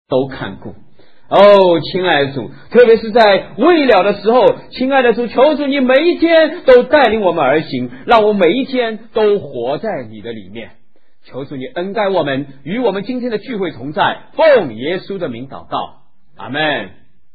都看顾。哦，亲爱的主，特别是在未了的时候，亲爱的主，求主你每一天都带领我们而行，让我每一天都活在你的里面。求主你恩待我们，与我们今天的聚会同在，奉耶稣的名祷告，阿们。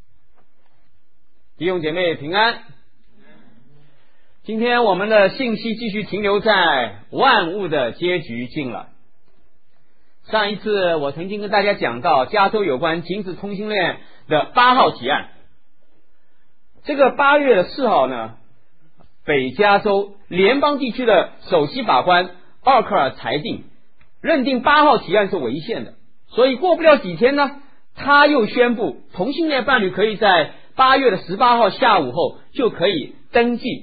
弟兄姐妹平安。今天我们的信息继续停留在万物的结局近了。上一次我曾经跟大家讲到加州有关停止通信链的8号提案。这个8月的4号呢，北加州联邦地区的首席法官奥克尔裁定，认定8号提案是违宪的，所以过不了几天呢，他又宣布同性恋伴侣可以在8月的18号下午后就可以登记。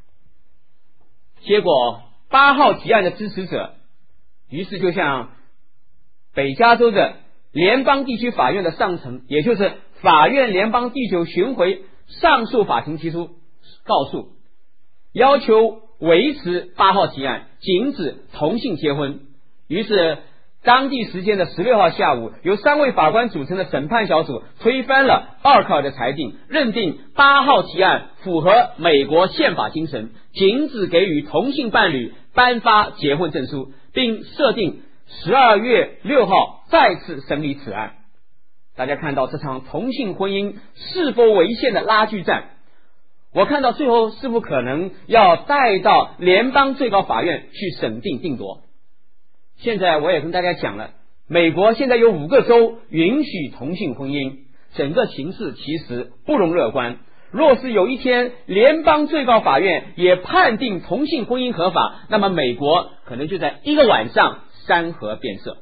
结果8号提案的支持者于是就向北加州的联邦地区法院的上层，也就是法院联邦第9巡回上诉法庭提出告诉，要求维持8号提案，禁止同性结婚。于是当地时间的16号下午，由3位法官组成的审判小组推翻了奥克尔的裁定，认定8号提案符合美国宪法精神，禁止给予同性伴侣颁发结婚证书，并设定12月6号再次审理此案。大家看到这场同性婚姻是否违宪的拉锯战，我看到最后是否可能要带到联邦最高法院去审定定夺。现在我也跟大家讲了，美国现在有5个州允许同性婚姻，整个形势其实不容乐观。若是有一天联邦最高法院也判定同性婚姻合法，那么美国可能就在一个晚上山河变色。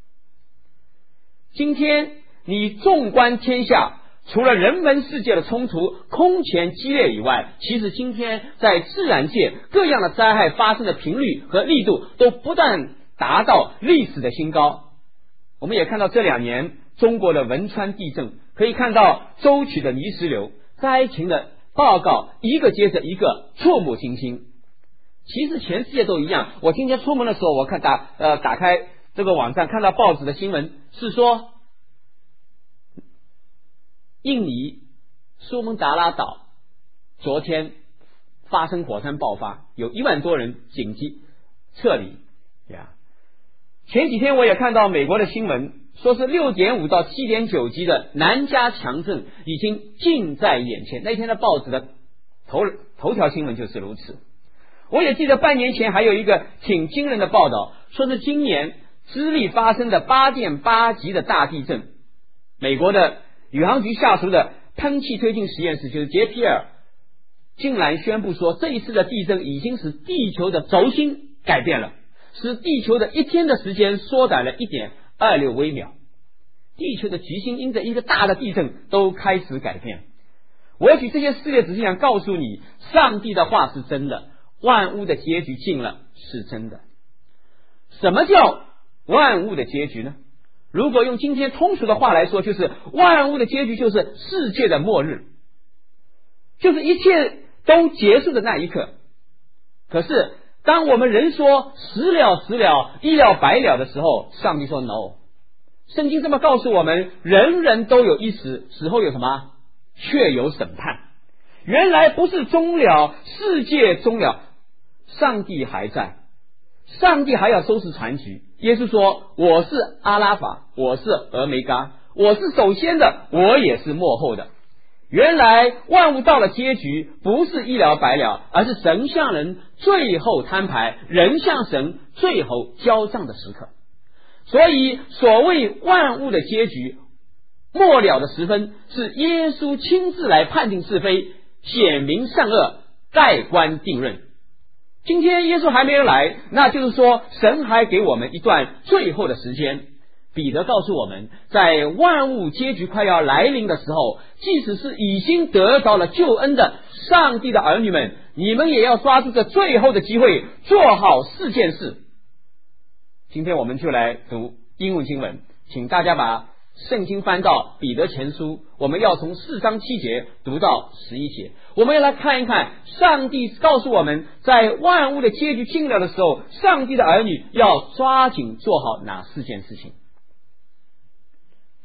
今天你纵观天下，除了人文世界的冲突空前激烈以外，其实今天在自然界各样的灾害发生的频率和力度都不断达到历史的新高。我们也看到这2年中国的汶川地震，可以看到舟曲的泥石流，灾情的报告一个接着一个，触目惊心。其实全世界都一样。我今天出门的时候，我看打开这个网站，看到报纸的新闻是说，印尼苏门答腊岛昨天发生火山爆发，有1万多人紧急撤离。前几天我也看到美国的新闻，说是6.5到7.9级的南加强震已经近在眼前。那天的报纸的头条新闻就是如此。我也记得半年前还有一个挺惊人的报道，说是今年智利发生的8.8级的大地震，美国的宇航局下属的喷气推进实验室就是 JPL 竟然宣布说，这一次的地震已经使地球的轴心改变了，使地球的一天的时间缩短了 1.26 微秒。地球的局星因着一个大的地震都开始改变。我举这些事例只是想告诉你，上帝的话是真的，万物的结局近了是真的。什么叫万物的结局呢？如果用今天通俗的话来说，就是万物的结局就是世界的末日，就是一切都结束的那一刻。可是当我们人说死了死了，一了百了的时候，上帝说 no。 圣经这么告诉我们，人人都有一死，死后有什么？却有审判。原来不是终了，世界终了，上帝还在，上帝还要收拾残局。耶稣说，我是阿拉法，我是俄梅嘎，我是首先的，我也是末后的。原来万物到了结局，不是一了百了，而是神向人最后摊牌，人向神最后交账的时刻。所以所谓万物的结局，末了的时分，是耶稣亲自来判定是非，显明善恶，盖棺定论。今天耶稣还没有来，那就是说神还给我们一段最后的时间。彼得告诉我们，在万物结局快要来临的时候，即使是已经得到了救恩的上帝的儿女们，你们也要抓住这最后的机会，做好4件事。今天我们就来读英文经文，请大家把圣经翻到彼得前书，我们要从4章7节读到11节。我们要来看一看，上帝告诉我们，在万物的结局近了的时候，上帝的儿女要抓紧做好哪4件事情。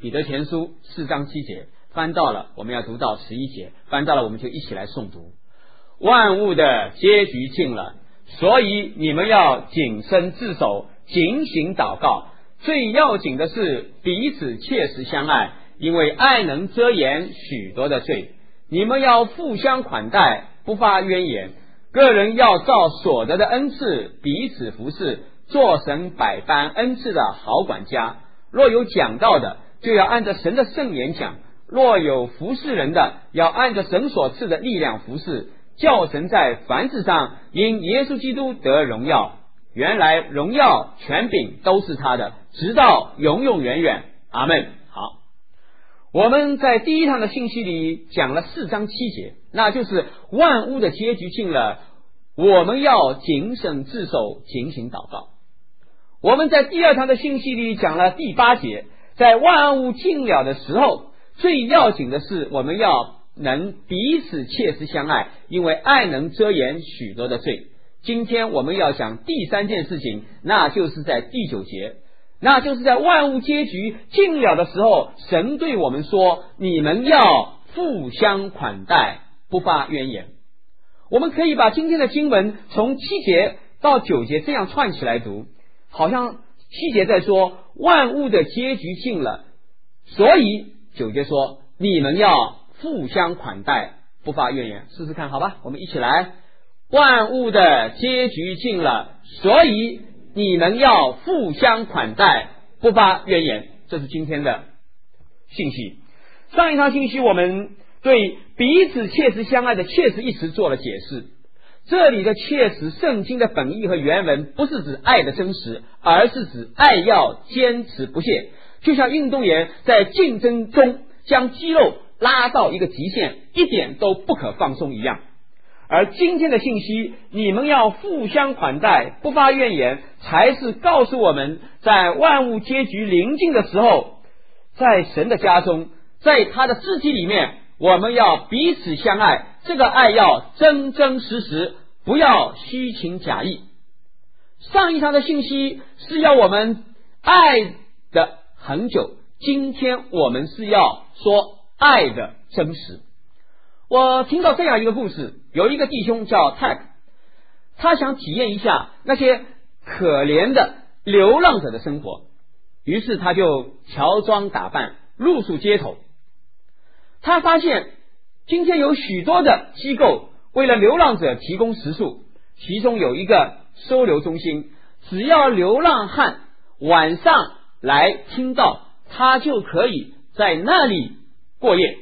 彼得前书4章7节，翻到了我们要读到11节，翻到了我们就一起来诵读。万物的结局近了，所以你们要谨慎自守，警醒祷告。最要紧的是彼此切实相爱，因为爱能遮掩许多的罪。你们要互相款待，不发冤言。个人要照所得的恩赐彼此服侍，做神百般恩赐的好管家。若有讲道的，就要按着神的圣言讲；若有服侍人的，要按着神所赐的力量服侍，叫神在凡事上因耶稣基督得荣耀。原来荣耀权柄都是他的，直到永永远远。阿们。好，我们在第一堂的信息里讲了4章7节，那就是万物的结局近了，我们要谨慎自守，警醒祷告。我们在第二堂的信息里讲了第8节，在万物尽了的时候，最要紧的是我们要能彼此切实相爱，因为爱能遮掩许多的罪。今天我们要讲第3件事情，那就是在第9节，那就是在万物结局尽了的时候，神对我们说，你们要互相款待，不发冤言。我们可以把今天的经文从7节到9节这样串起来读，好像7节在说万物的结局尽了，所以9节说你们要互相款待，不发怨言。试试看好吧，我们一起来。万物的结局尽了，所以你们要互相款待，不发怨言。这是今天的信息。上一堂信息我们对彼此切实相爱的切实一词做了解释，这里的切实圣经的本意和原文不是指爱的真实，而是指爱要坚持不懈，就像运动员在竞争中将肌肉拉到一个极限，一点都不可放松一样。而今天的信息，你们要互相款待，不发怨言，才是告诉我们，在万物结局临近的时候，在神的家中，在他的肢体里面，我们要彼此相爱，这个爱要真真实实，不要虚情假意。上一堂的信息是要我们爱的很久，今天我们是要说爱的真实。我听到这样一个故事，有一个弟兄叫泰克，他想体验一下那些可怜的流浪者的生活，于是他就乔装打扮露宿街头。他发现今天有许多的机构为了流浪者提供食宿，其中有一个收留中心，只要流浪汉晚上来听到，他就可以在那里过夜。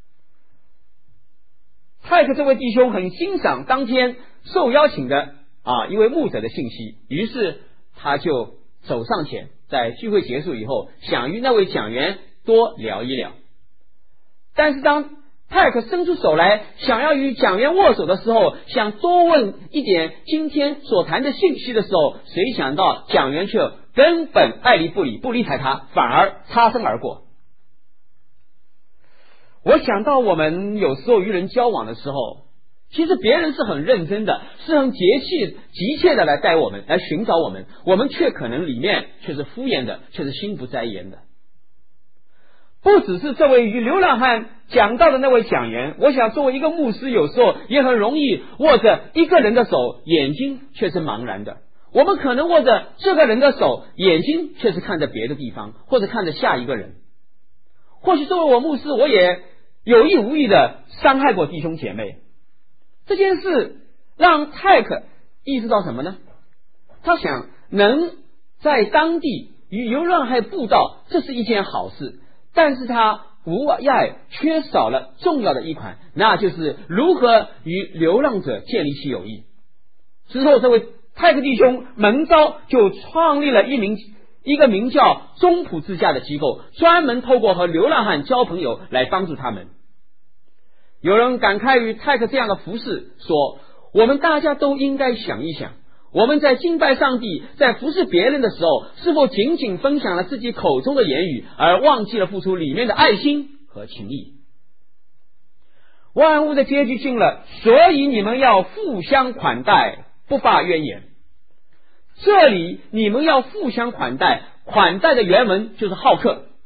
泰克这位弟兄很欣赏当天受邀请的一位牧者的信息，于是他就走上前，在聚会结束以后，想与那位讲员多聊一聊。但是当泰克伸出手来想要与讲员握手的时候，想多问一点今天所谈的信息的时候，谁想到讲员却根本爱理不理，不理睬他，反而擦身而过。我想到我们有时候与人交往的时候，其实别人是很认真的，是很急切的来待我们，来寻找我们，我们却可能里面却是敷衍的，却是心不在焉的。不只是这位与流浪汉讲到的那位讲员，我想作为一个牧师，有时候也很容易握着一个人的手，眼睛却是茫然的。我们可能握着这个人的手，眼睛却是看着别的地方，或者看着下一个人。或许作为我牧师，我也有意无意的伤害过弟兄姐妹。这件事让泰克意识到什么呢？他想能在当地与流浪汉布道，这是一件好事，但是他无碍缺少了重要的一环，那就是如何与流浪者建立起友谊。之后这位泰克弟兄蒙召就创立了一个名叫中普之家的机构，专门透过和流浪汉交朋友来帮助他们。有人感慨于泰克这样的服事，说我们大家都应该想一想，我们在敬拜上帝，在服侍别人的时候，是否仅仅分享了自己口中的言语，而忘记了付出里面的爱心和情谊。万物的结局近了，所以你们要互相款待，不发怨言。这里你们要互相款待，款待的原文就是好客。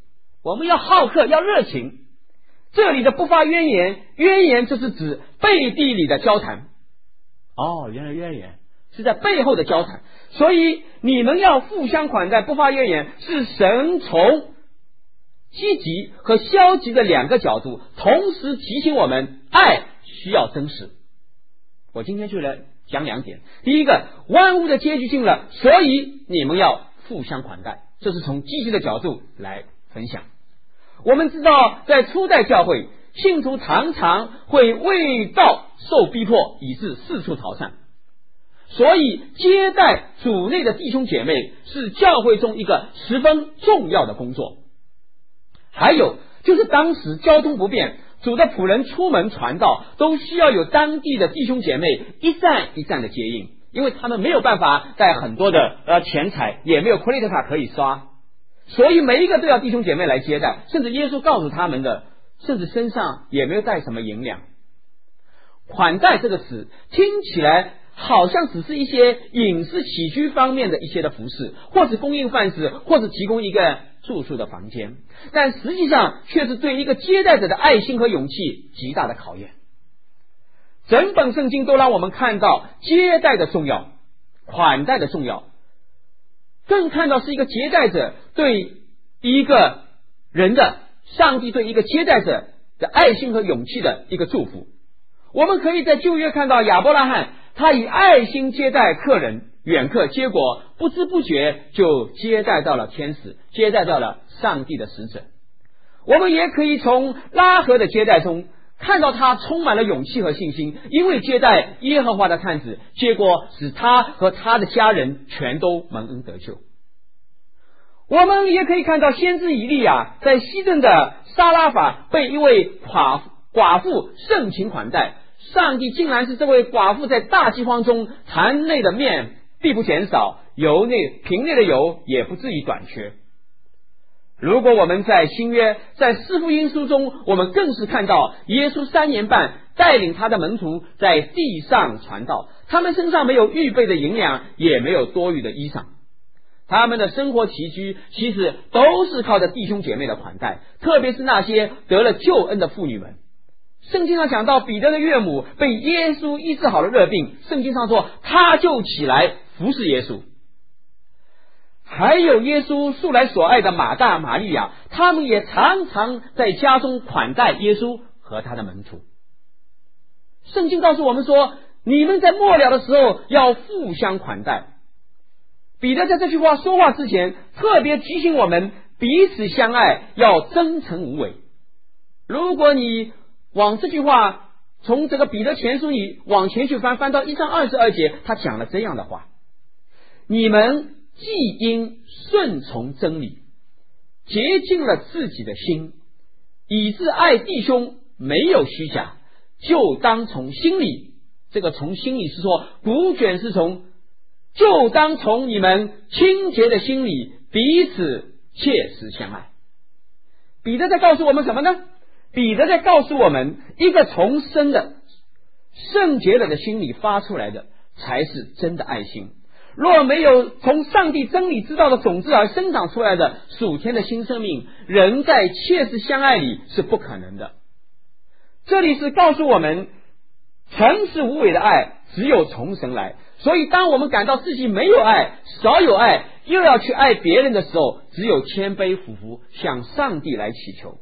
我们要好客，要热情。这里的不发怨言，怨言这是指背地里的交谈。原来怨言是在背后的交谈，所以你们要互相款待，不发怨言，是神从积极和消极的两个角度同时提醒我们，爱需要真实。我今天就来讲2点。第一个，万物的结局性了，所以你们要互相款待，这是从积极的角度来分享。我们知道在初代教会，信徒常常会为道受逼迫，以致四处逃散，所以接待主内的弟兄姐妹是教会中一个十分重要的工作。还有就是当时交通不便，主的仆人出门传道都需要有当地的弟兄姐妹一站一站的接应，因为他们没有办法带很多的钱财，也没有 credit 卡可以刷，所以每一个都要弟兄姐妹来接待，甚至耶稣告诉他们的，甚至身上也没有带什么银两。款待这个词听起来好像只是一些饮食起居方面的一些的服饰，或是供应饭食，或是提供一个住宿的房间，但实际上却是对一个接待者的爱心和勇气极大的考验。整本圣经都让我们看到接待的重要，款待的重要，更看到是一个接待者对一个人的，上帝对一个接待者的爱心和勇气的一个祝福。我们可以在旧约看到亚伯拉罕，他以爱心接待客人远客，结果不知不觉就接待到了天使，接待到了上帝的使者。我们也可以从拉合的接待中看到他充满了勇气和信心，因为接待耶和华的探子，结果使他和他的家人全都蒙恩得救。我们也可以看到先知以利亚在西顿的撒拉法被一位寡妇盛情款待，上帝竟然是这位寡妇在大饥荒中，坛内的面必不减少，瓶内的油也不至于短缺。如果我们在新约，在四福音书中，我们更是看到耶稣3年半带领他的门徒在地上传道，他们身上没有预备的银两，也没有多余的衣裳，他们的生活起居其实都是靠着弟兄姐妹的款待，特别是那些得了救恩的妇女们。圣经上讲到彼得的岳母被耶稣医治好了热病，圣经上说他就起来服侍耶稣。还有耶稣素来所爱的马大、玛利亚，他们也常常在家中款待耶稣和他的门徒。圣经告诉我们说，你们在末了的时候要互相款待。彼得在这句话说话之前，特别提醒我们彼此相爱，要真诚无伪。如果你往这句话从这个彼得前书里往前去翻到1章22节，他讲了这样的话：你们既因顺从真理洁净了自己的心，以致爱弟兄没有虚假，就当从心里，这个从心里是说古卷是从，就当从你们清洁的心里彼此切实相爱。彼得在告诉我们什么呢？彼得在告诉我们，一个重生的圣洁了的心里发出来的才是真的爱心。若没有从上帝真理知道的种子而生长出来的属天的新生命，人在切实相爱里是不可能的。这里是告诉我们，诚实无伪的爱只有从神来，所以当我们感到自己没有爱、少有爱，又要去爱别人的时候，只有谦卑俯伏向上帝来祈求。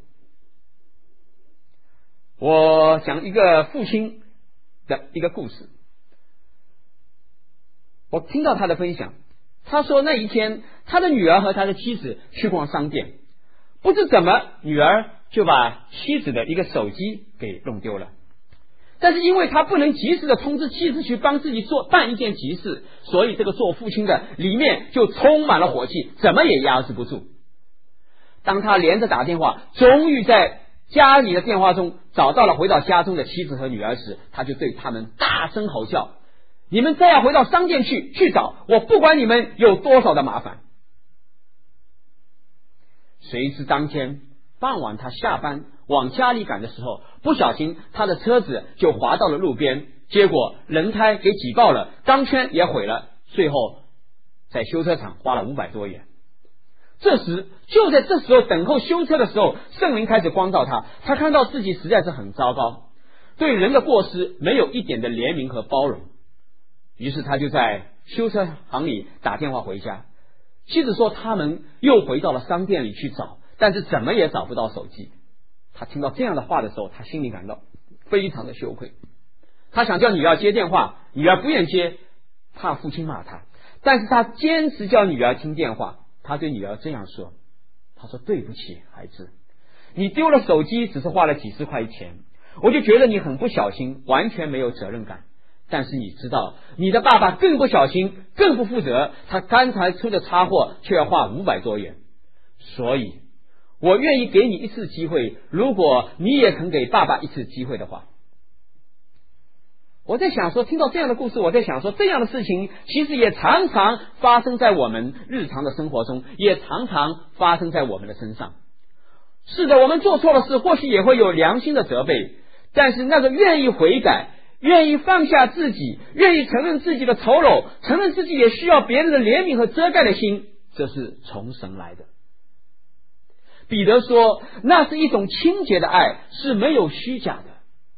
我讲一个父亲的一个故事，我听到他的分享，他说那一天他的女儿和他的妻子去逛商店，不知怎么女儿就把妻子的一个手机给弄丢了，但是因为他不能及时的通知妻子去帮自己办一件急事，所以这个做父亲的里面就充满了火气，怎么也压制不住。当他连着打电话，终于在家里的电话中找到了回到家中的妻子和女儿时，他就对他们大声吼叫：你们再要回到商店去找，我不管你们有多少的麻烦。谁知当天傍晚他下班往家里赶的时候，不小心他的车子就滑到了路边，结果轮胎给挤爆了，钢圈也毁了，最后在修车厂花了500多元。 就在这时候等候修车的时候，圣灵开始光照他，他看到自己实在是很糟糕，对人的过失没有一点的怜悯和包容。于是他就在修车行里打电话回家，妻子说他们又回到了商店里去找，但是怎么也找不到手机。他听到这样的话的时候，他心里感到非常的羞愧。他想叫女儿接电话，女儿不愿接，怕父亲骂他，但是他坚持叫女儿听电话。他对女儿这样说，他说对不起孩子，你丢了手机只是花了几十块钱，我就觉得你很不小心，完全没有责任感。但是你知道你的爸爸更不小心，更不负责，他刚才出的差货却要花500多元，所以我愿意给你一次机会，如果你也肯给爸爸一次机会的话。我在想说，听到这样的故事，我在想说，这样的事情其实也常常发生在我们日常的生活中，也常常发生在我们的身上。是的，我们做错了事，或许也会有良心的责备，但是那个愿意悔改，愿意放下自己，愿意承认自己的丑陋，承认自己也需要别人的怜悯和遮盖的心，这是从神来的。彼得说，那是一种清洁的爱，是没有虚假的。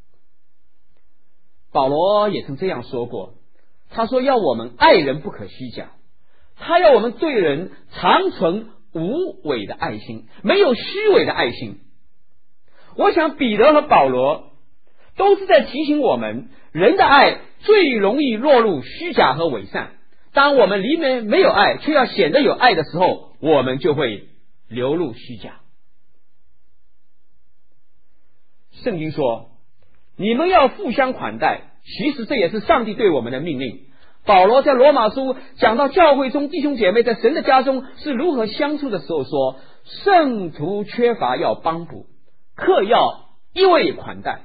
保罗也曾这样说过，他说要我们爱人不可虚假，他要我们对人常存无伪的爱心，没有虚伪的爱心。我想彼得和保罗都是在提醒我们，人的爱最容易落入虚假和伪善。当我们里面没有爱，却要显得有爱的时候，我们就会流入虚假。圣经说，你们要互相款待，其实这也是上帝对我们的命令。保罗在罗马书讲到教会中弟兄姐妹在神的家中是如何相处的时候说，圣徒缺乏要帮补，客要一味款待，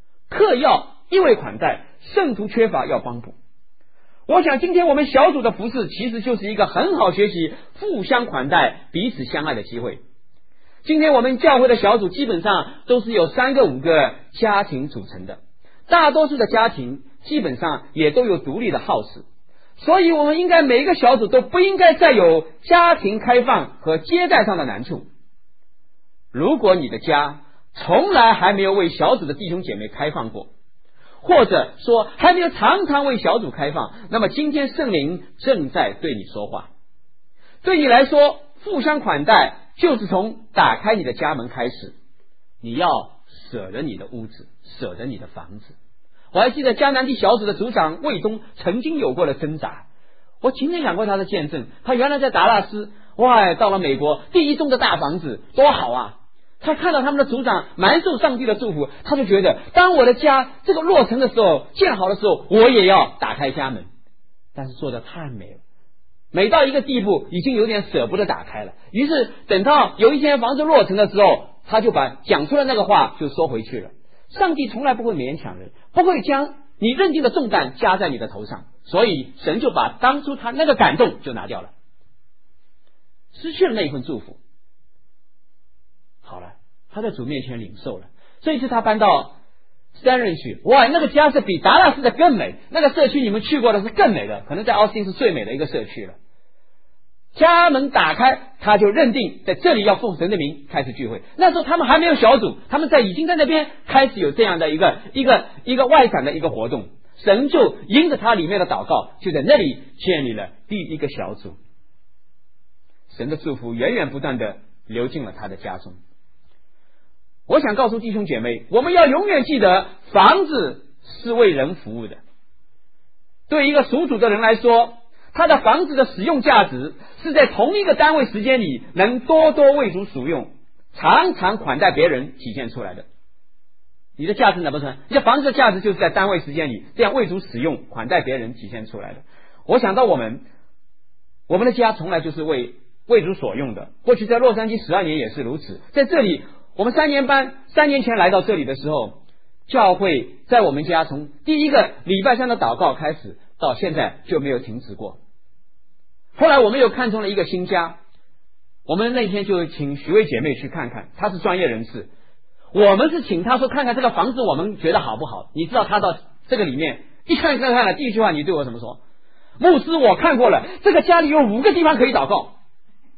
圣徒缺乏要帮补。我想今天我们小组的服事其实就是一个很好学习互相款待彼此相爱的机会。今天我们教会的小组基本上都是由3个5个家庭组成的，大多数的家庭基本上也都有独立的 house， 所以我们应该每一个小组都不应该再有家庭开放和接待上的难处。如果你的家从来还没有为小组的弟兄姐妹开放过，或者说还没有常常为小组开放，那么今天圣灵正在对你说话。对你来说，互相款待就是从打开你的家门开始。你要舍得你的屋子，舍得你的房子。我还记得迦南地小组的组长魏东曾经有过的挣扎，我亲眼讲过他的见证。他原来在达拉斯，哇，到了美国第一栋的大房子多好啊！他看到他们的组长蛮受上帝的祝福，他就觉得当我的家这个落成的时候，建好的时候，我也要打开家门。但是做得太美了，美到一个地步已经有点舍不得打开了。于是等到有一天房子落成的时候，他就把讲出了那个话就收回去了。上帝从来不会勉强人，不会将你认定的重担加在你的头上，所以神就把当初他那个感动就拿掉了，失去了那一份祝福。好了，他在主面前领受了。这一次他搬到三人区，哇，那个家是比达拉斯的更美，那个社区你们去过的是更美的，可能在奥斯汀是最美的一个社区了。家门打开，他就认定在这里要奉神的名开始聚会。那时候他们还没有小组，他们已经在那边开始有这样的一个外展的一个活动。神就因着他里面的祷告，就在那里建立了第一个小组。神的祝福源源不断的流进了他的家中。我想告诉弟兄姐妹，我们要永远记得，房子是为人服务的。对一个属主的人来说，他的房子的使用价值是在同一个单位时间里能多多为主使用，常常款待别人体现出来的。你的价值哪不成？你的房子的价值就是在单位时间里这样为主使用，款待别人体现出来的。我想到我们的家从来就是为主所用的。过去在洛杉矶12年也是如此。在这里我们3年前来到这里的时候，教会在我们家从第一个礼拜3的祷告开始到现在就没有停止过。后来我们又看中了一个新家，我们那天就请徐薇姐妹去看看，她是专业人士。我们是请她说看看这个房子我们觉得好不好。你知道她到这个里面一看了，第一句话你对我怎么说？牧师，我看过了，这个家里有5个地方可以祷告。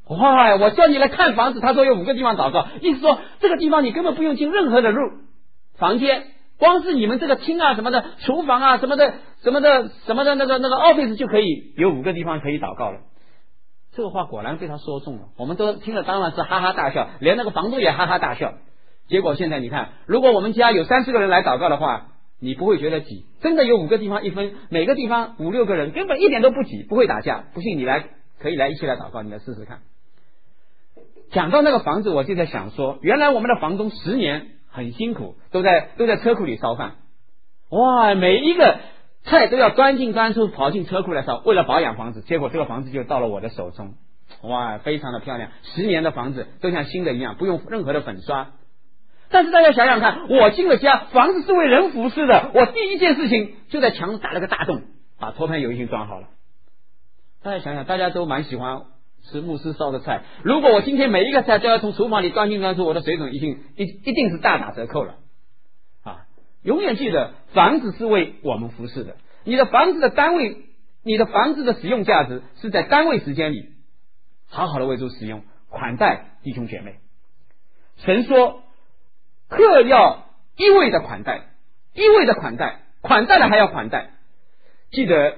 哇，我叫你来看房子，他说有5个地方祷告，意思说这个地方你根本不用进任何的房间，光是你们这个厅啊什么的，厨房啊什么的那个 office 就可以有5个地方可以祷告了。这个话果然被他说中了，我们都听了当然是哈哈大笑，连那个房东也哈哈大笑。结果现在你看，如果我们家有30个人来祷告的话，你不会觉得挤，真的有5个地方一分，每个地方5、6个人根本一点都不挤，不会打架。不信你来可以来一起来祷告，你来试试看。讲到那个房子，我就在想说，原来我们的房东10年很辛苦，都在车库里烧饭，哇，每一个菜都要端进端出，跑进车库来烧，为了保养房子。结果这个房子就到了我的手中，哇，非常的漂亮，10年的房子都像新的一样，不用任何的粉刷。但是大家想想看，我进了家，房子是为人服侍的，我第一件事情就在墙打了个大洞，把托盘油已经装好了。大家想想，大家都蛮喜欢吃牧师烧的菜，如果我今天每一个菜都要从厨房里端进端出，我的水准一定是大打折扣了啊！永远记得，房子是为我们服侍的，你的房子的单位，你的房子的使用价值是在单位时间里好好的为主使用，款待弟兄姐妹。神说客要一味的款待，一味的款待，款待了还要款待。记得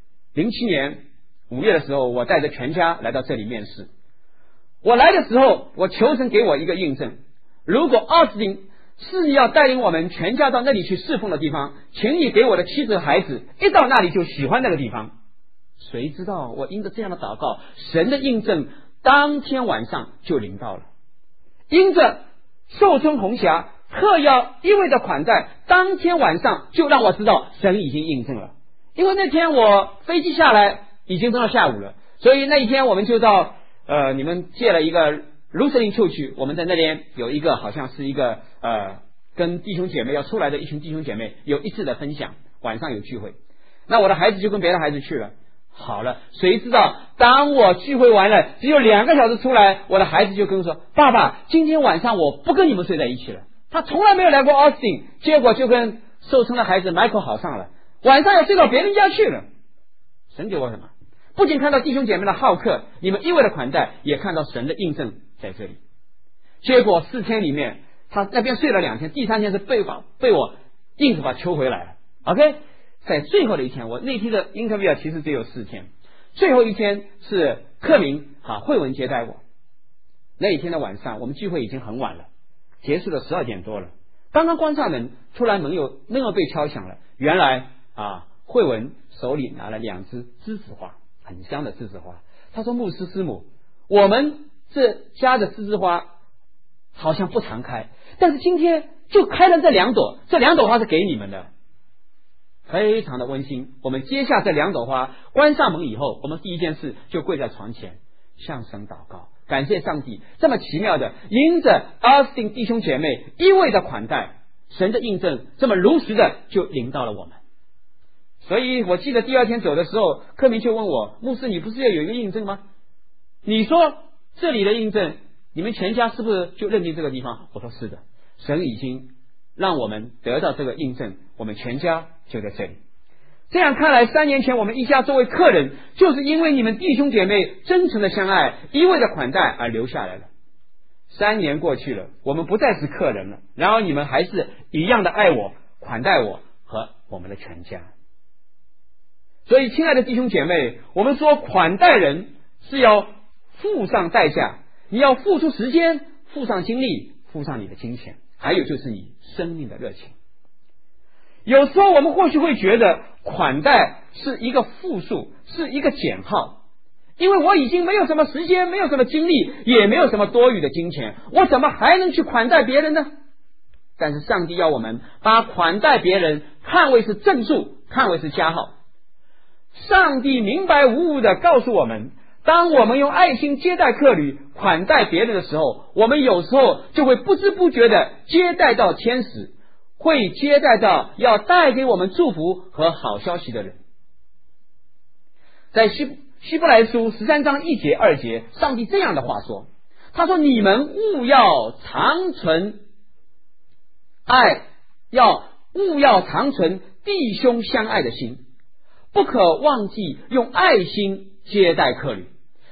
07年5月的时候，我带着全家来到这里面试。我来的时候，我求神给我一个印证，如果奥斯汀是你要带领我们全家到那里去侍奉的地方，请你给我的妻子和孩子一到那里就喜欢那个地方。谁知道我因着这样的祷告，神的印证当天晚上就临到了。因着寿春红霞特要一味的款待，当天晚上就让我知道神已经印证了。因为那天我飞机下来已经到下午了，所以那一天我们就到你们借了一个卢瑟林丘去，我们在那边有一个好像是一个跟弟兄姐妹要出来的一群弟兄姐妹有一次的分享，晚上有聚会。那我的孩子就跟别的孩子去了。好了，谁知道当我聚会完了只有2个小时出来，我的孩子就跟我说，爸爸，今天晚上我不跟你们睡在一起了。他从来没有来过奥斯汀，结果就跟受伤的孩子 Michael 好上了，晚上要睡到别人家去了。神给我什么？不仅看到弟兄姐妹的好客，你们一味的款待，也看到神的印证在这里。结果4天里面，他那边睡了2天，第3天是被我硬是把揪回来了。OK， 在最后的一天，我那天的 interview 其实只有4天，最后一天是克明慧文接待我。那一天的晚上，我们聚会已经很晚了，结束了12点多了，刚刚关上门，突然门又被敲响了。原来慧文手里拿了2只栀子花，很香的栀子花。他说，牧师师母，我们这家的栀子花好像不常开，但是今天就开了这2朵，这2朵花是给你们的，非常的温馨。我们接下这2朵花，关上门以后，我们第一件事就跪在床前向神祷告，感谢上帝这么奇妙的因着奥斯汀弟兄姐妹一味的款待，神的印证这么如实的就临到了我们。所以我记得第2天走的时候，柯明就问我，牧师，你不是要有一个印证吗？你说这里的印证，你们全家是不是就认定这个地方？我说是的，神已经让我们得到这个印证，我们全家就在这里。这样看来，3年前我们一家作为客人，就是因为你们弟兄姐妹真诚的相爱，一味的款待而留下来了。3年过去了，我们不再是客人了，然而你们还是一样的爱我、款待我和我们的全家。所以亲爱的弟兄姐妹，我们说款待人是要付上代价，你要付出时间，付上精力，付上你的金钱，还有就是你生命的热情。有时候我们或许会觉得款待是一个复数，是一个减号，因为我已经没有什么时间，没有什么精力，也没有什么多余的金钱，我怎么还能去款待别人呢？但是上帝要我们把款待别人看为是正数，看为是加号。上帝明白无误的告诉我们，当我们用爱心接待客旅，款待别人的时候，我们有时候就会不知不觉的接待到天使，会接待到要带给我们祝福和好消息的人。在希伯来书13章1节2节，上帝这样的话说，他说，你们务要长存爱，务要长存弟兄相爱的心，不可忘记用爱心接待客旅，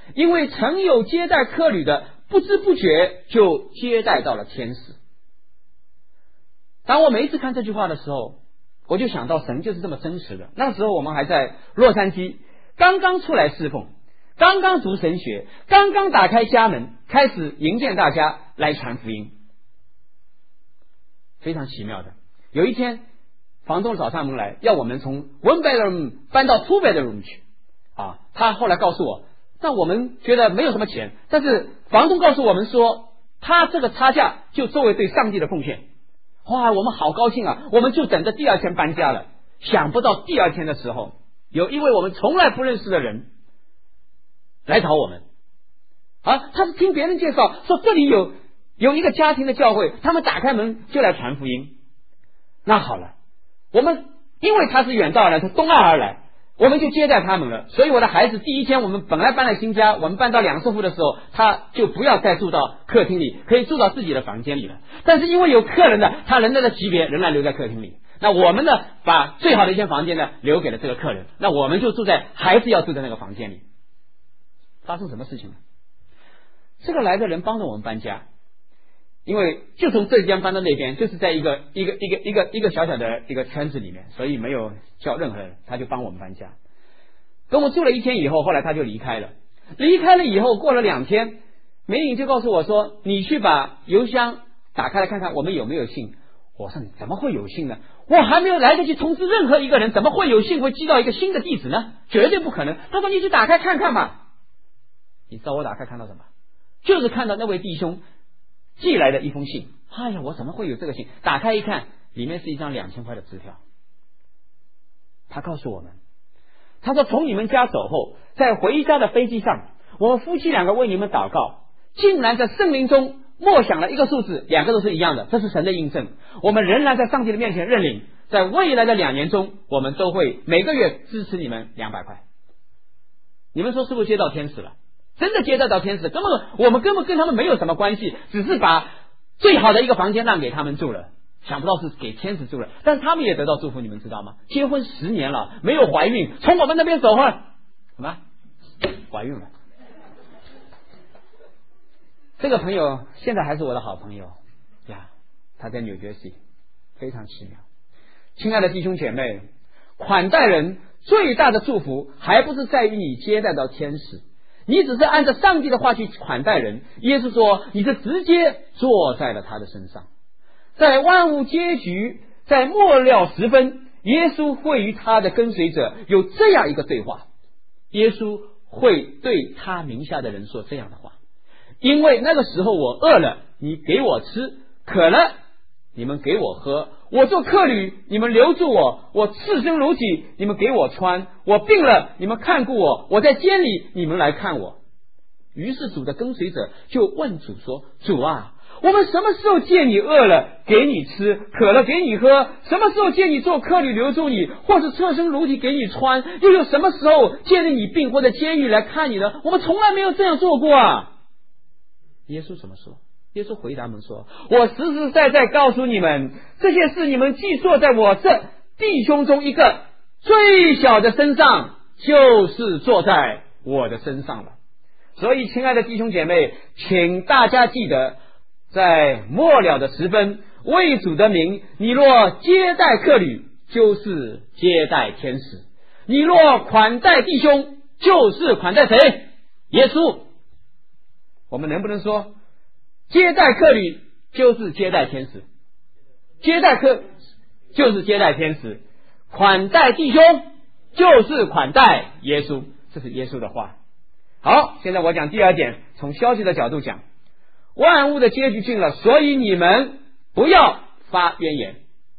因为曾有接待客旅的，不知不觉就接待到了天使。当我每一次看这句话的时候，我就想到神就是这么真实的。那时候我们还在洛杉矶，刚刚出来侍奉，刚刚读神学，刚刚打开家门，开始迎接大家来传福音，非常奇妙的。有一天房东找上门来，要我们从 one bedroom 搬到 two bedroom 去啊。他后来告诉我，但我们觉得没有什么钱，但是房东告诉我们说，他这个差价就作为对上帝的奉献。哇，我们好高兴啊，我们就等着第二天搬家了。想不到第二天的时候，有一位我们从来不认识的人来找我们啊，他是听别人介绍说这里有一个家庭的教会，他们打开门就来传福音。那好了，我们因为他是远道而来，从东岸而来，我们就接待他们了。所以我的孩子第一天我们本来搬了新家，我们搬到两室户的时候，他就不要再住到客厅里，可以住到自己的房间里了。但是因为有客人的，他人家的级别仍然留在客厅里。那我们呢，把最好的一间房间呢留给了这个客人，那我们就住在孩子要住在那个房间里。发生什么事情呢？这个来的人帮着我们搬家，因为就从这边搬到那边，就是在一个小小的一个圈子里面，所以没有叫任何人，他就帮我们搬家。跟我住了1天以后，后来他就离开了。离开了以后，过了2天，梅颖就告诉我说，你去把邮箱打开来看看我们有没有信。我说你怎么会有信呢？我还没有来得及通知任何一个人，怎么会有信会寄到一个新的地址呢？绝对不可能。他说你去打开看看吧。你知道我打开看到什么？就是看到那位弟兄寄来的一封信。哎呀，我怎么会有这个信？打开一看，里面是一张2000块的支票。他告诉我们，他说从你们家走后，在回家的飞机上，我们夫妻2个为你们祷告，竟然在圣灵中默想了一个数字，2个都是一样的，这是神的印证。我们仍然在上帝的面前认领，在未来的2年中，我们都会每个月支持你们200块。你们说是不是接到天使了？真的接待到天使，我们根本跟他们没有什么关系，只是把最好的一个房间让给他们住了，想不到是给天使住了，但是他们也得到祝福，你们知道吗？结婚10年了，没有怀孕，从我们那边走回来，什么？怀孕了。这个朋友现在还是我的好朋友呀，他在纽约西，非常奇妙。亲爱的弟兄姐妹，款待人最大的祝福还不是在于你接待到天使，你只是按照上帝的话去款待人。耶稣说你是直接坐在了他的身上。在万物结局，在末了时分，耶稣会与他的跟随者有这样一个对话。耶稣会对他名下的人说这样的话，因为那个时候我饿了，你给我吃；渴了，你们给我喝；我做客旅，你们留住我；我赤身裸体，你们给我穿；我病了，你们看顾我；我在监里，你们来看我。于是主的跟随者就问主说，主啊，我们什么时候见你饿了给你吃，渴了给你喝？什么时候见你做客旅留住你，或是赤身裸体给你穿？又有什么时候见你病或者监狱来看你呢？我们从来没有这样做过啊。耶稣怎么说？耶稣回答他们说，我实实在在告诉你们，这些事你们既做在我这弟兄中一个最小的身上，就是做在我的身上了。所以亲爱的弟兄姐妹，请大家记得，在末了的时分，为主的名，你若接待客旅，就是接待天使；你若款待弟兄，就是款待谁？耶稣。我们能不能说接待客旅就是接待天使，接待客就是接待天使，款待弟兄就是款待耶稣？这是耶稣的话。好，现在我讲第2点，从消极的角度讲，万物的结局近了，所以你们不要发怨言。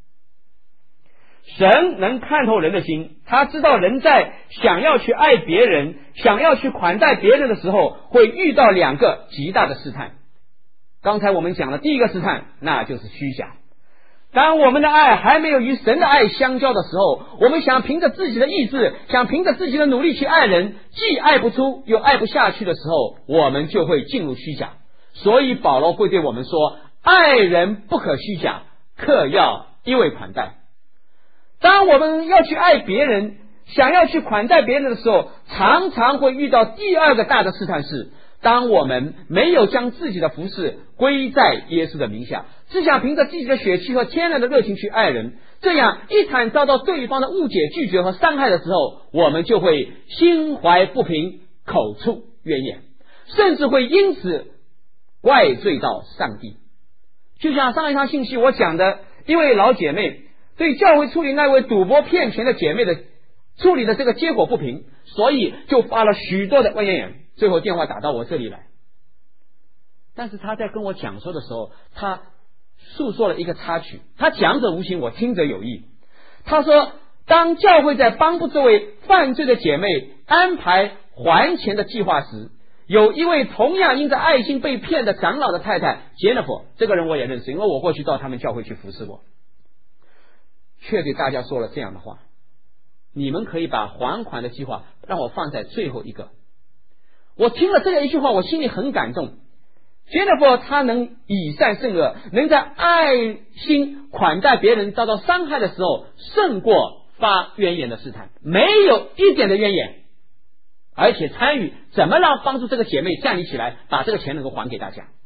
神能看透人的心，他知道人在想要去爱别人，想要去款待别人的时候，会遇到2个极大的试探。刚才我们讲了第一个试探，那就是虚假。当我们的爱还没有与神的爱相交的时候，我们想凭着自己的意志，想凭着自己的努力去爱人，既爱不出又爱不下去的时候，我们就会进入虚假。所以保罗会对我们说，爱人不可虚假，客要一味款待。当我们要去爱别人， 想要去款待别人的时候，常常会遇到第二个大的试探是，当我们没有将自己的服事归在耶稣的名下，只想凭着自己的血气和天然的热情去爱人，这样一旦遭到对方的误解、拒绝和伤害的时候，我们就会心怀不平，口出怨言，甚至会因此怪罪到上帝。就像上一堂信息我讲的，一位老姐妹对教会处理那位赌博骗钱的姐妹的处理的这个结果不平，所以就发了许多的怨言，最后电话打到我这里来。但是他在跟我讲说的时候，他诉说了一个插曲，他讲者无心，我听者有意。他说，当教会在帮助这位犯罪的姐妹安排还钱的计划时，有一位同样因着爱心被骗的长老的太太杰纳佛，这个人我也认识，因为我过去到他们教会去服侍过，却对大家说了这样的话：你们可以把还款的计划让我放在最后一个。我听了这样一句话，我心里很感动。杰纳佛他能以善胜恶，能在爱心款待别人遭到伤害的时候，胜过发怨言的试探，没有一点的怨言，而且参与怎么让帮助这个姐妹站立起来，把这个钱能够还给大家。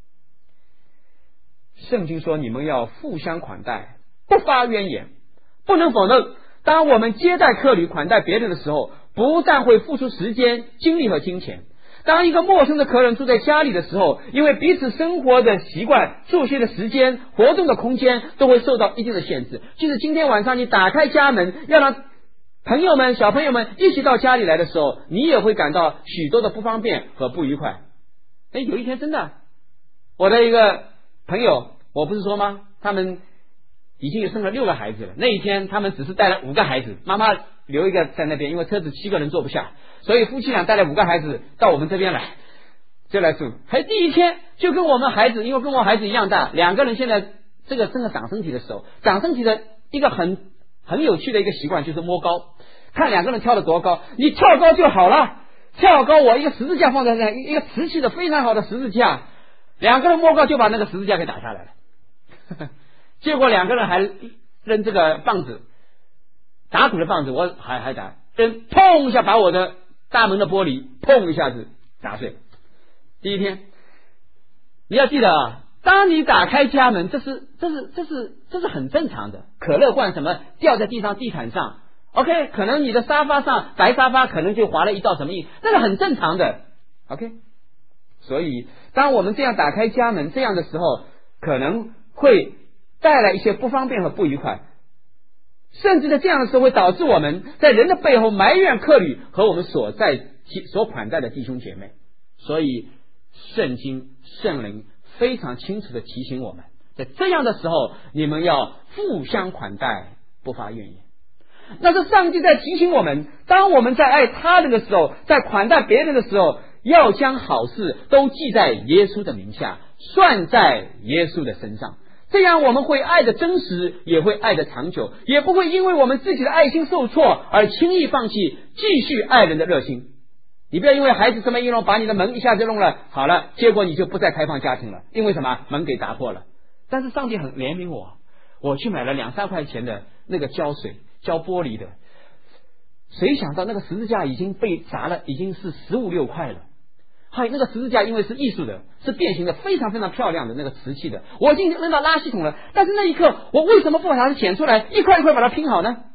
圣经说，你们要互相款待，不发怨言。不能否认，当我们接待客旅款待别人的时候，不但会付出时间、精力和金钱。当一个陌生的客人住在家里的时候，因为彼此生活的习惯、作息的时间、活动的空间都会受到一定的限制。即使今天晚上你打开家门，要让朋友们、小朋友们一起到家里来的时候，你也会感到许多的不方便和不愉快。有一天真的，我的一个朋友，我不是说吗？他们已经生了6个孩子了。那一天他们只是带了5个孩子，妈妈留一个在那边，因为车子7个人坐不下，所以夫妻俩带了5个孩子到我们这边来，就来住。还第一天就跟我们孩子，因为跟我孩子一样大，2个人现在这个正在长身体的时候，长身体的一个很有趣的一个习惯就是摸高，看2个人跳得多高，你跳高就好了。跳高，我一个十字架放在那，一个瓷器的非常好的十字架，2个人摸高就把那个十字架给打下来了。结果2个人还扔这个棒子，打赌的棒子，我还打扔，砰一下把我的大门的玻璃砰一下子打碎。第一天，你要记得啊，当你打开家门，这是很正常的。可乐罐什么掉在地上、地毯上 ，OK， 可能你的沙发上白沙发可能就划了一道什么印，那是很正常的 ，OK。所以当我们这样打开家门这样的时候，可能会带来一些不方便和不愉快，甚至在这样的时候会导致我们在人的背后埋怨客旅和我们所款待的弟兄姐妹。所以圣经圣灵非常清楚的提醒我们，在这样的时候你们要互相款待，不发怨言。那是上帝在提醒我们，当我们在爱他人的时候，在款待别人的时候，要将好事都记在耶稣的名下，算在耶稣的身上，这样我们会爱的真实，也会爱的长久，也不会因为我们自己的爱心受挫而轻易放弃继续爱人的热心。你不要因为孩子这么一弄，把你的门一下就弄了好了，结果你就不再开放家庭了，因为什么？门给打破了。但是上帝很怜悯我去买了2-3块钱的那个胶水，胶玻璃的，谁想到那个十字架已经被砸了，已经是15-16块了。那个十字架因为是艺术的，是变形的，非常非常漂亮的那个瓷器的，我已经扔到垃圾桶了。但是那一刻，我为什么不把它捡出来，一块一块把它拼好呢？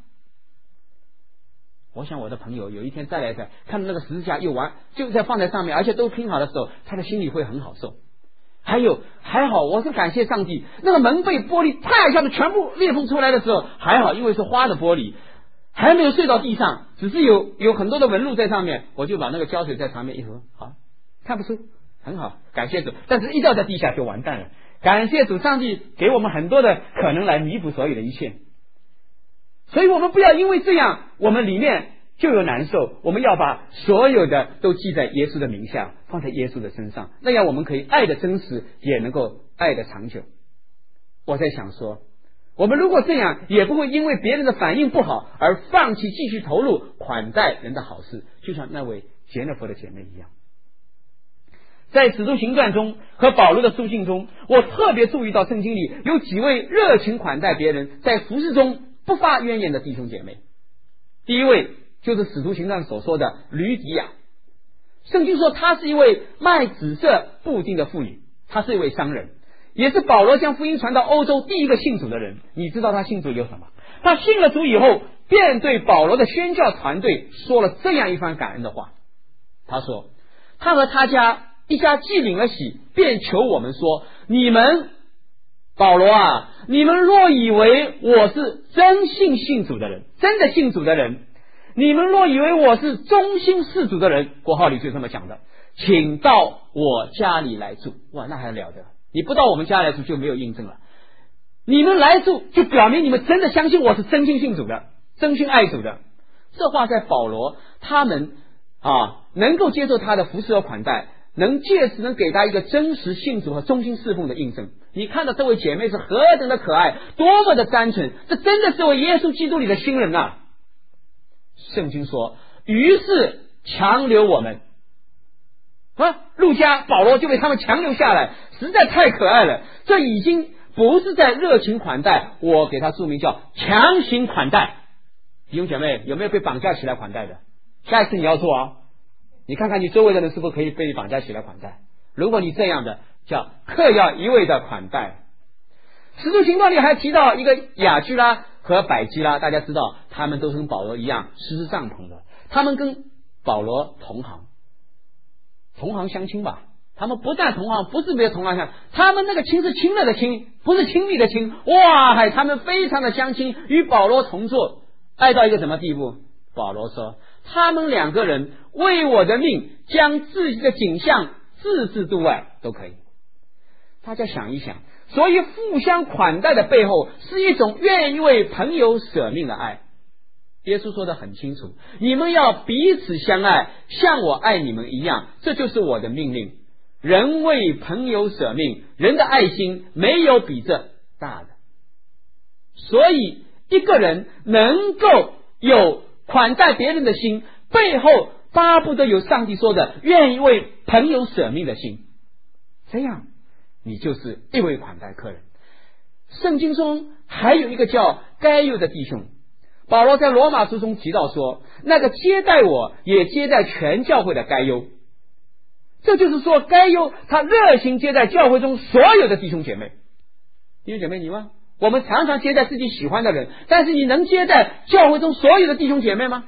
我想我的朋友有一天再来看到那个十字架就在放在上面，而且都拼好的时候，他的心里会很好受。还好，我是感谢上帝，那个门被玻璃啪一下子全部裂缝出来的时候，还好，因为是花的玻璃，还没有碎到地上，只是有很多的纹路在上面，我就把那个胶水在上面一合，好，看不出，很好，感谢主。但是一掉在地下就完蛋了，感谢主，上帝给我们很多的可能来弥补所有的一切。所以我们不要因为这样我们里面就有难受，我们要把所有的都记在耶稣的名下，放在耶稣的身上，那样我们可以爱的真实，也能够爱的长久。我在想说，我们如果这样，也不会因为别人的反应不好而放弃继续投入款待人的好事，就像那位杰勒佛的姐妹一样。在使徒行传中和保罗的书信中，我特别注意到圣经里有几位热情款待别人，在服事中不发怨言的弟兄姐妹。 第一位就是使徒行传所说的吕底亚，圣经说她是一位卖紫色布巾的妇女，她是一位商人，也是保罗将福音传到欧洲第一个信主的人。你知道他信主有什么？他信了主以后，便对保罗的宣教团队说了这样一番感恩的话。他说他和他一家既领了喜，便求我们说，你们保罗啊，你们若以为我是真信主的人，真的信主的人，你们若以为我是忠心事主的人，国号里就这么讲的，请到我家里来住。哇，那还了得，你不到我们家来住就没有印证了，你们来住就表明你们真的相信我是真心信主的，真心爱主的。这话在保罗他们能够接受他的服侍和款待，能借此能给他一个真实信主和忠心侍奉的印证。你看到这位姐妹是何等的可爱，多么的单纯，这真的是位耶稣基督里的新人啊。圣经说，于是强留我们路加保罗就被他们强留下来，实在太可爱了。这已经不是在热情款待，我给他注明叫强行款待。弟兄姐妹，有没有被绑架起来款待的？下一次你要做你看看你周围的人是否可以被绑架起来款待。如果你这样的，叫客要一味的款待。使徒行传里还提到一个雅居拉和百基拉，大家知道他们都是跟保罗一样施帐篷的，他们跟保罗同行相亲吧。他们不但同行，不是没有同行相，他们那个亲是亲热的亲，不是亲密的亲。哇，他们非常的相亲，与保罗同坐，爱到一个什么地步？保罗说他们两个人为我的命将自己的景象置之度外都可以。大家想一想，所以互相款待的背后是一种愿意为朋友舍命的爱。耶稣说得很清楚，你们要彼此相爱，像我爱你们一样，这就是我的命令。人为朋友舍命，人的爱心没有比这大的。所以一个人能够有款待别人的心，背后巴不得有上帝说的愿意为朋友舍命的心，这样你就是一位款待客人。圣经中还有一个叫该犹的弟兄，保罗在罗马书中提到说，那个接待我也接待全教会的该犹。这就是说，该犹他热心接待教会中所有的弟兄姐妹。弟兄姐妹，你吗？我们常常接待自己喜欢的人，但是你能接待教会中所有的弟兄姐妹吗？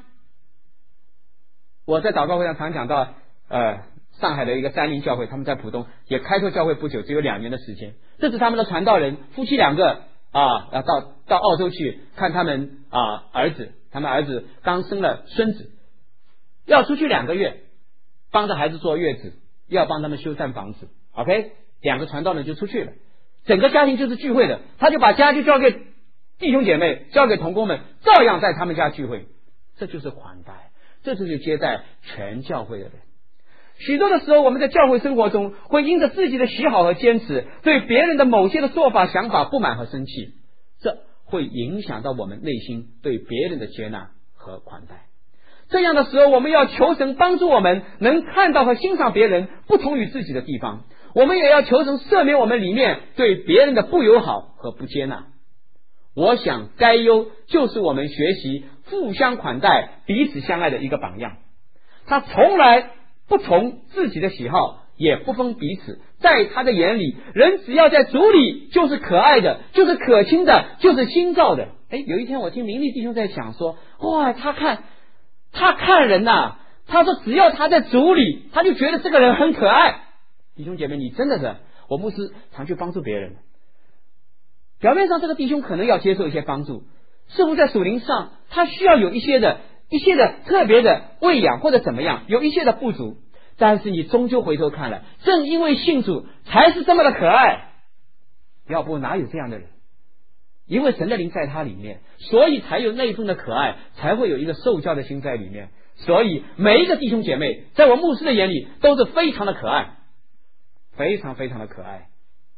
我在祷告会上常讲到上海的一个三林教会，他们在浦东也开拓教会不久，只有2年的时间。这是他们的传道人夫妻2个到澳洲去看他们儿子，他们儿子刚生了孙子，要出去2个月，帮着孩子坐月子，要帮他们修缮房子。 OK， 2个传道人就出去了，整个家庭就是聚会的，他就把家就交给弟兄姐妹，交给同工们，照样在他们家聚会。这就是款待，这就是接待全教会的人。许多的时候，我们在教会生活中会因着自己的喜好和坚持，对别人的某些的做法想法不满和生气，这会影响到我们内心对别人的接纳和款待。这样的时候，我们要求神帮助我们能看到和欣赏别人不同于自己的地方，我们也要求神赦免我们里面对别人的不友好和不接纳。我想该忧就是我们学习互相款待彼此相爱的一个榜样。他从来不从自己的喜好，也不分彼此，在他的眼里，人只要在主里就是可爱的，就是可亲的，就是新造的。有一天我听明利弟兄在讲说，哇，他看人他说只要他在主里，他就觉得这个人很可爱。弟兄姐妹，你真的是，我牧师常去帮助别人，表面上这个弟兄可能要接受一些帮助，似乎在属灵上他需要有一些的特别的喂养或者怎么样，有一些的不足，但是你终究回头看了，正因为信主才是这么的可爱，要不哪有这样的人？因为神的灵在他里面，所以才有内中的可爱，才会有一个受教的心在里面。所以每一个弟兄姐妹在我牧师的眼里都是非常的可爱，非常非常的可爱。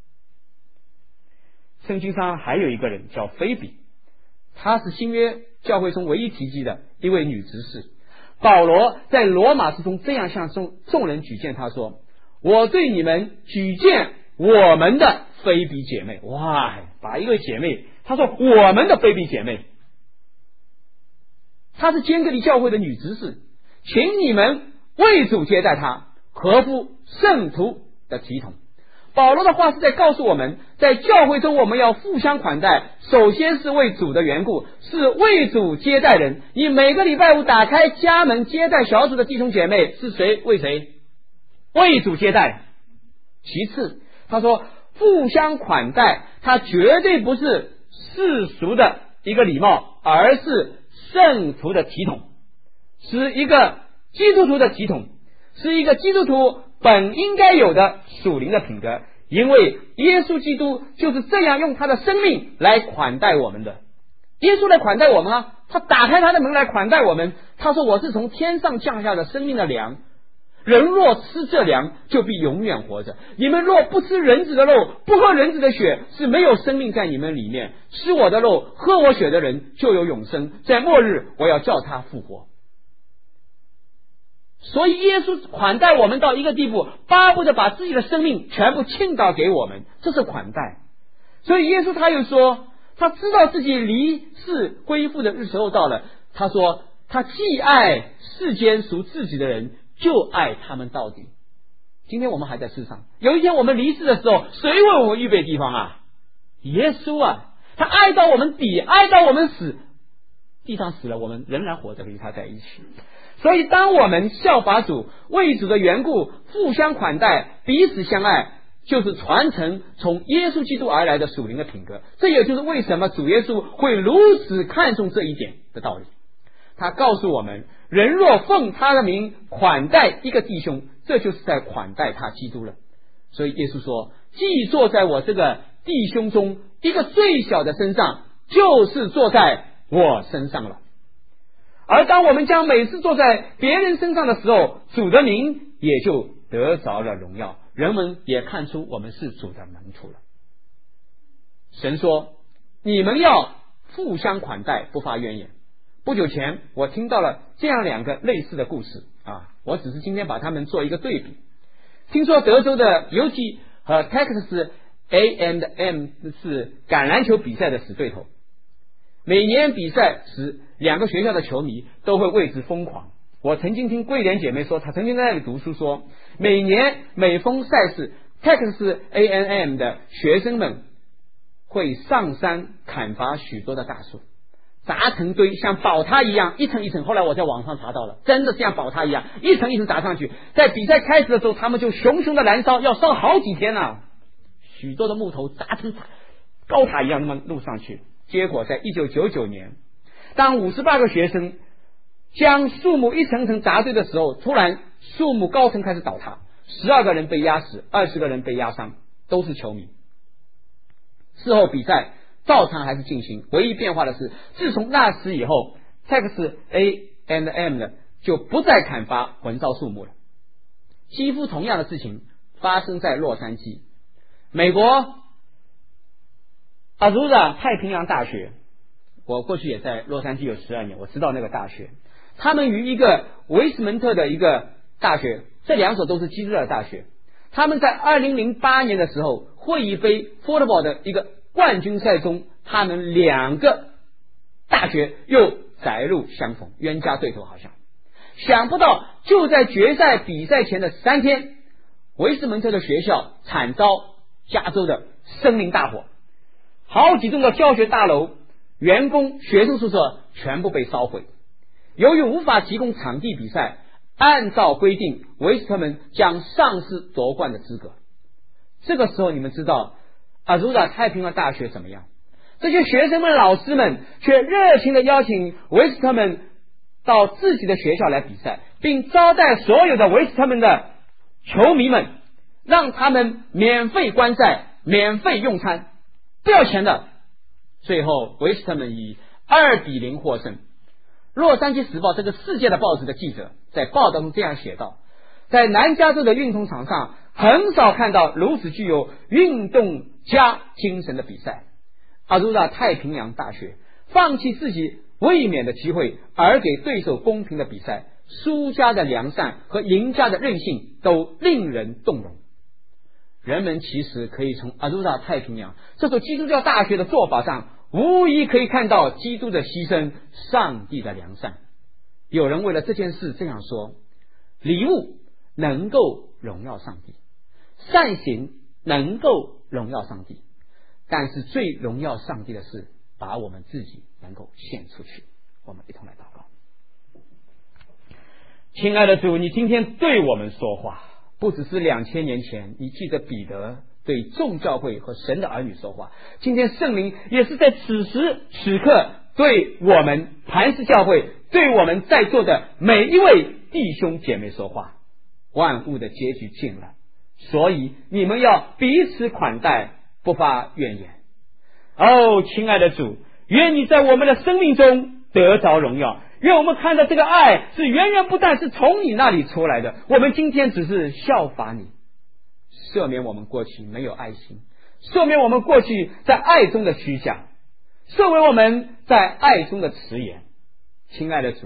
圣经上还有一个人叫菲比，她是新约教会中唯一提及的一位女执事。保罗在罗马书中这样向众人举荐，他说，我对你们举荐我们的菲比姐妹。哇，把一位姐妹，他说我们的菲比姐妹， 她是坚格里教会的女执事，请你们为主接待她，合乎圣徒的体统。保罗的话是在告诉我们，在教会中我们要互相款待，首先是为主的缘故，是为主接待人。你每个礼拜五打开家门接待小组的弟兄姐妹，是谁为谁？为主接待。其次他说互相款待，它绝对不是世俗的一个礼貌，而是圣徒的体统，是一个基督徒的体统，是一个基督徒本应该有的属灵的品格。因为耶稣基督就是这样用他的生命来款待我们的。耶稣来款待我们啊，他打开他的门来款待我们。他说我是从天上降下的生命的粮，人若吃这粮就必永远活着。你们若不吃人子的肉，不喝人子的血，是没有生命在你们里面。吃我的肉喝我血的人就有永生，在末日我要叫他复活。所以耶稣款待我们到一个地步，巴不得把自己的生命全部倾倒给我们，这是款待。所以耶稣他又说，他知道自己离世恢复的日时候到了，他说他既爱世间属自己的人，就爱他们到底。今天我们还在世上，有一天我们离世的时候，谁为我们预备地方啊？耶稣啊，他爱到我们底，爱到我们死，地上死了，我们仍然活着与他在一起。所以当我们效法主，为主的缘故互相款待，彼此相爱，就是传承从耶稣基督而来的属灵的品格。这也就是为什么主耶稣会如此看重这一点的道理。他告诉我们，人若奉他的名款待一个弟兄，这就是在款待他基督了。所以耶稣说，既坐在我这个弟兄中一个最小的身上，就是坐在我身上了。而当我们将每次坐在别人身上的时候，主的名也就得着了荣耀，人们也看出我们是主的门徒了。神说，你们要互相款待，不发怨言。不久前我听到了这样两个类似的故事啊，我只是今天把它们做一个对比。听说德州的游骑和 Texas A&M 是橄榄球比赛的死对头，每年比赛时两个学校的球迷都会为之疯狂。我曾经听桂莲姐妹说，她曾经在那里读书，说每年每逢赛事 Texas A&M 的学生们会上山砍伐许多的大树，砸成堆，像宝塔一样一层一层。后来我在网上查到了，真的像宝塔一样一层一层砸上去。在比赛开始的时候，他们就熊熊的燃烧，要烧好几天啊，许多的木头砸成高塔一样那么弄上去。结果在1999年，当58个学生将树木一层层砸碎的时候，突然树木高层开始倒塌，12个人被压死，20个人被压伤，都是球迷。事后比赛照常还是进行，唯一变化的是，自从那时以后 Texas A&M 呢就不再砍伐焚烧树木了。几乎同样的事情发生在洛杉矶，美国阿祖拉太平洋大学，我过去也在洛杉矶有12年，我知道那个大学。他们与一个威斯门特的一个大学，这两所都是基督教的大学，他们在2008年的时候，会议杯 football 的一个冠军赛中，他们两个大学又窄路相逢，冤家对头好像。想不到就在决赛比赛前的3天，威斯门特的学校惨遭加州的森林大火，好几栋的教学大楼、员工、学生宿舍全部被烧毁。由于无法提供场地比赛，按照规定，威斯特们将丧失夺冠的资格。这个时候，你们知道阿祖拉太平洋大学怎么样？这些学生们、老师们却热情地邀请威斯特们到自己的学校来比赛，并招待所有的威斯特们的球迷们，让他们免费观赛、免费用餐，不要钱的。最后威斯特们以2-0获胜。洛杉矶时报这个世界的报纸的记者在报道中这样写道，在南加州的运动场上很少看到如此具有运动家精神的比赛。阿祖拉太平洋大学放弃自己卫冕的机会，而给对手公平的比赛，输家的良善和赢家的韧性都令人动容。人们其实可以从阿祖拉太平洋这所基督教大学的做法上无疑可以看到基督的牺牲，上帝的良善。有人为了这件事这样说：礼物能够荣耀上帝，善行能够荣耀上帝，但是最荣耀上帝的是把我们自己能够献出去。我们一同来祷告。亲爱的主，你今天对我们说话，不只是2000年前你记得彼得对众教会和神的儿女说话，今天圣灵也是在此时此刻对我们磐石教会，对我们在座的每一位弟兄姐妹说话。万物的结局近了，所以你们要彼此款待，不发怨言。哦，亲爱的主，愿你在我们的生命中得着荣耀，愿我们看到这个爱是源源不断是从你那里出来的，我们今天只是效法你。赦免我们过去没有爱心，赦免我们过去在爱中的虚假，赦免我们在爱中的迟延。亲爱的主，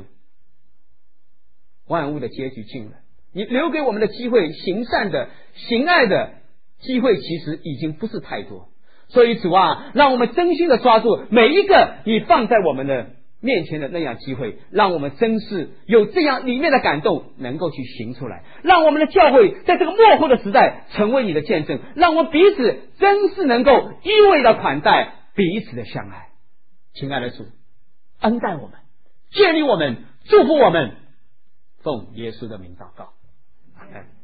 万物的结局近了，你留给我们的机会，行善的行爱的机会其实已经不是太多，所以主啊，让我们真心的抓住每一个你放在我们的面前的那样机会，让我们真是有这样里面的感动能够去行出来，让我们的教会在这个末后的时代成为你的见证，让我们彼此真是能够一味的款待，彼此的相爱。亲爱的主，恩待我们，建立我们，祝福我们，奉耶稣的名祷告，阿们。